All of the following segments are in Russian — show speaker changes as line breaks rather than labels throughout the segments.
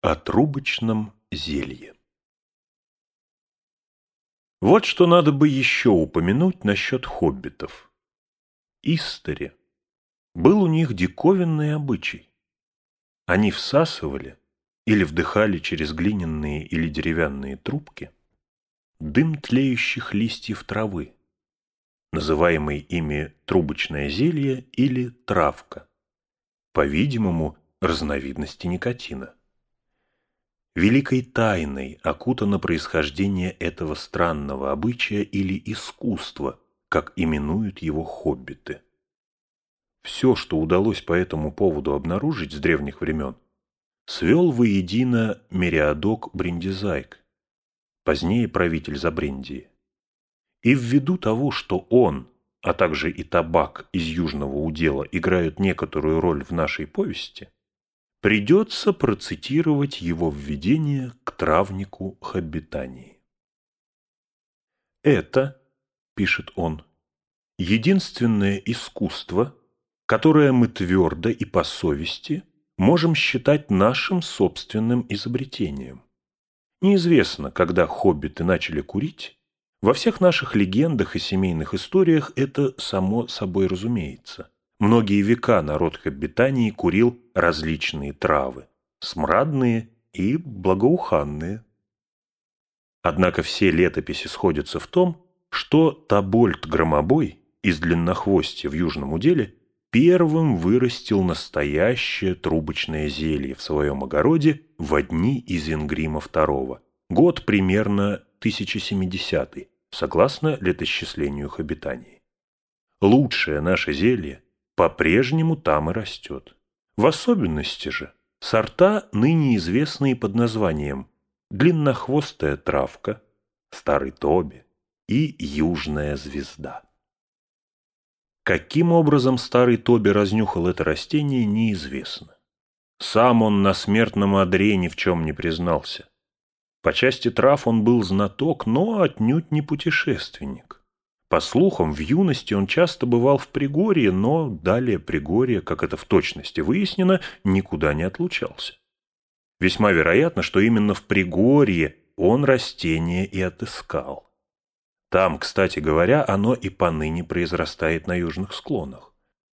О трубочном зелье. Вот что надо бы еще упомянуть насчет хоббитов. Истори был у них диковинный обычай. Они всасывали или вдыхали через глиняные или деревянные трубки дым тлеющих листьев травы, называемый ими трубочное зелье или травка, по-видимому, разновидности никотина. Великой тайной окутано происхождение этого странного обычая или искусства, как именуют его хоббиты. Все, что удалось по этому поводу обнаружить с древних времен, свел воедино Мериадок Бриндизайк, позднее правитель Забрендии. И ввиду того, что он, а также и табак из южного удела играют некоторую роль в нашей повести, придется процитировать его введение к травнику хоббитании. «Это, — пишет он, — единственное искусство, которое мы твердо и по совести можем считать нашим собственным изобретением. Неизвестно, когда хоббиты начали курить, во всех наших легендах и семейных историях это само собой разумеется. Многие века народ хоббитании курил различные травы, смрадные и благоуханные. Однако все летописи сходятся в том, что Табольд-громобой из длиннохвостья в южном уделе первым вырастил настоящее трубочное зелье в своем огороде во дни Изенгрима II, год примерно 1070, согласно летосчислению хоббитании. Лучшее наше зелье по-прежнему там и растет. В особенности же сорта, ныне известные под названием длиннохвостая травка, старый тоби и южная звезда. Каким образом старый тоби разнюхал это растение, неизвестно. Сам он на смертном одре ни в чем не признался. По части трав он был знаток, но отнюдь не путешественник. По слухам, в юности он часто бывал в Пригорье, но далее Пригорье, как это в точности выяснено, никуда не отлучался. Весьма вероятно, что именно в Пригорье он растение и отыскал. Там, кстати говоря, оно и поныне произрастает на южных склонах.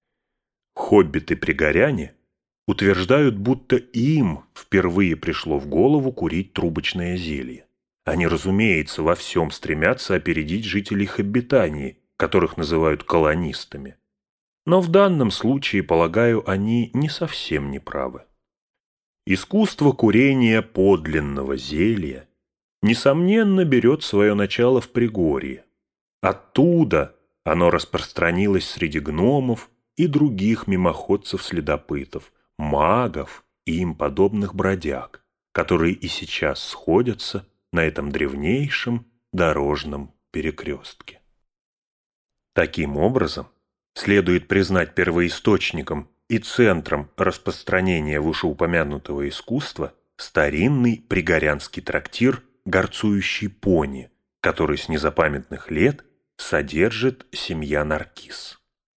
Хоббиты-пригоряне утверждают, будто им впервые пришло в голову курить трубочное зелье. Они, разумеется, во всем стремятся опередить жителей хоббитании, которых называют колонистами. Но в данном случае, полагаю, они не совсем не правы. Искусство курения подлинного зелья, несомненно, берет свое начало в Пригорье. Оттуда оно распространилось среди гномов и других мимоходцев-следопытов, магов и им подобных бродяг, которые и сейчас сходятся на этом древнейшем дорожном перекрестке. Таким образом, следует признать первоисточником и центром распространения вышеупомянутого искусства старинный пригорянский трактир «Горцующий пони», который с незапамятных лет содержит семья Наркис.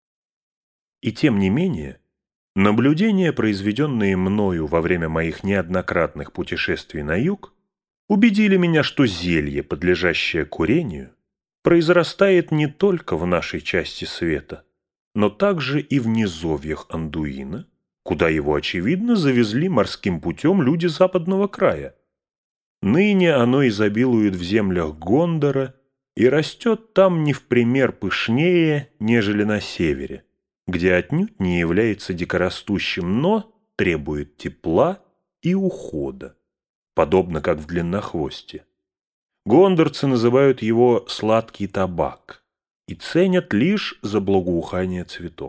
И тем не менее, наблюдения, произведенные мною во время моих неоднократных путешествий на юг, убедили меня, что зелье, подлежащее курению, произрастает не только в нашей части света, но также и в низовьях Андуина, куда его, очевидно, завезли морским путем люди западного края. Ныне оно изобилует в землях Гондора и растет там не в пример пышнее, нежели на севере, где отнюдь не является дикорастущим, но требует тепла и ухода, подобно как в длиннохвосте. Гондорцы называют его «сладкий табак» и ценят лишь за благоухание цветов.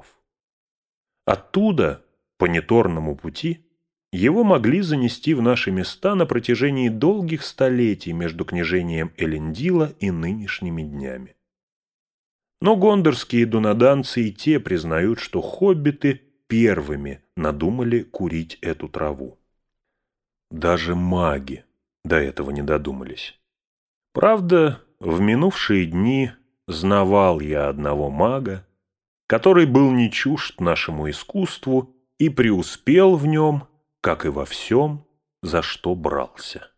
Оттуда, по неторному пути, его могли занести в наши места на протяжении долгих столетий между княжением Элендила и нынешними днями. Но гондорские дунаданцы и те признают, что хоббиты первыми надумали курить эту траву. Даже маги до этого не додумались. Правда, в минувшие дни знавал я одного мага, который был не чужд нашему искусству и преуспел в нем, как и во всем, за что брался.